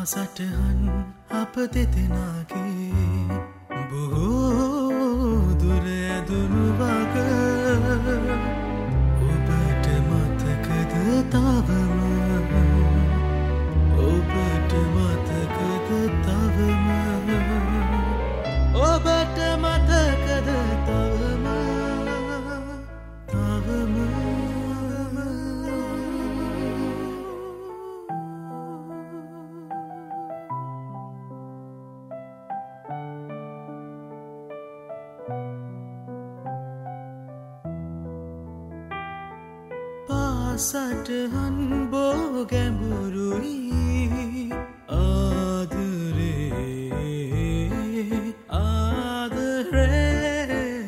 සටහන් අප දෙදෙනාගේ බොහෝ දුර ඇදුණු වග ඔබට මතකද තවම ඔබට මතකද තවම ඔබට මතකද තවම සටහන් බෝ ගැඹුරුයි ආදරේ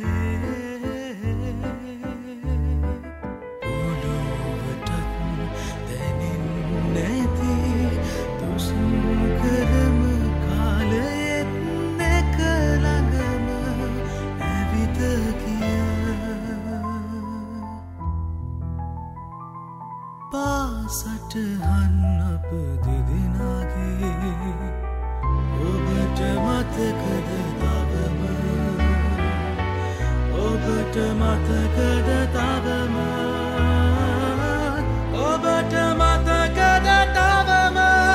ඔළුවටත් දැනෙන්නේ නැති තුෂ්ණ කරම කාලයෙත් නැක ළඟම ඇවිත සටහන් අප දෙදෙනාගේ ඔබට මතකද තවම ඔබට මතකද තවම ඔබට මතකද තවම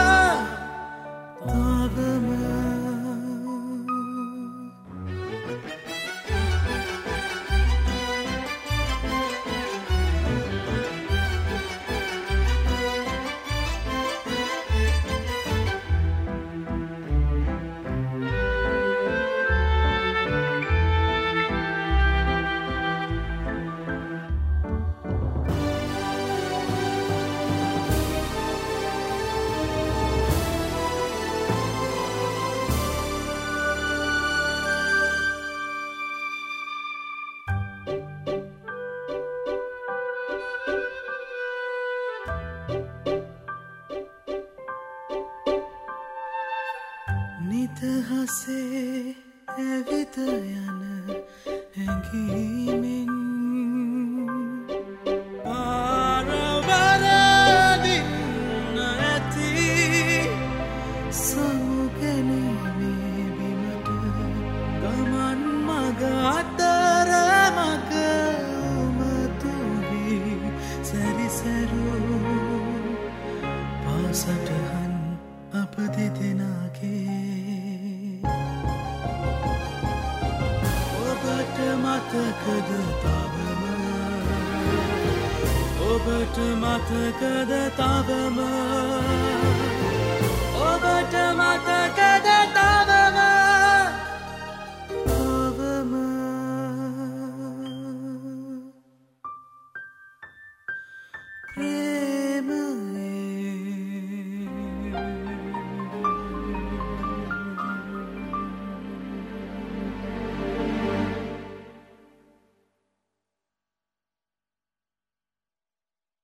නිදහසේ ඇවිත යන හැඟීමෙන් පාරවරදින්න ඇති සමුගැනීමේ බිමට ගමන් මග අතර මග උමතුවී සැරිසැරූ පාසටහන් අප දෙදෙනාගේ ඔබට මතකද තවම ඔබට මතකද තවම ඔබට මතකද තවම තවම